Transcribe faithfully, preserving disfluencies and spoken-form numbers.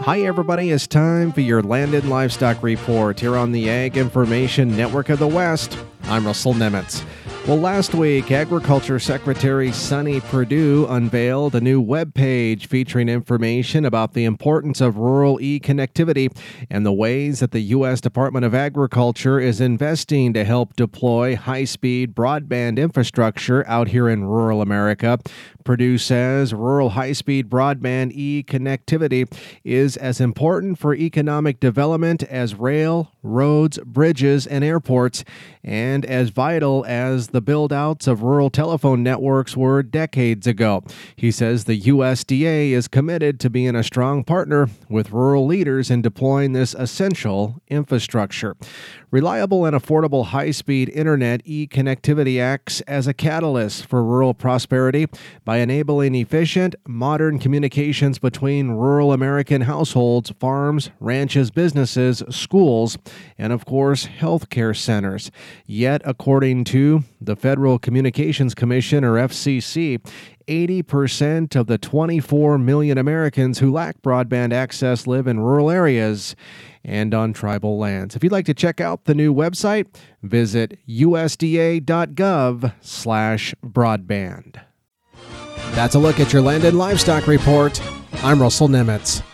Hi, everybody. It's time for your Land and Livestock Report here on the Ag Information Network of the West. I'm Russell Nemitz. Well, last week, Agriculture Secretary Sonny Perdue unveiled a new webpage featuring information about the importance of rural e-connectivity and the ways that the U S Department of Agriculture is investing to help deploy high-speed broadband infrastructure out here in rural America. Perdue says rural high-speed broadband e-connectivity is as important for economic development as rail, roads, bridges, and airports, and as vital as the build-outs of rural telephone networks were decades ago. He says the U S D A is committed to being a strong partner with rural leaders in deploying this essential infrastructure. Reliable and affordable high-speed internet e-connectivity acts as a catalyst for rural prosperity by enabling efficient, modern communications between rural American households, farms, ranches, businesses, schools, and of course, healthcare centers. Yet, according to the Federal Communications Commission, or F C C, eighty percent of the twenty-four million Americans who lack broadband access live in rural areas and on tribal lands. If you'd like to check out the new website, visit usda.gov slash broadband. That's a look at your Land and Livestock Report. I'm Russell Nemitz.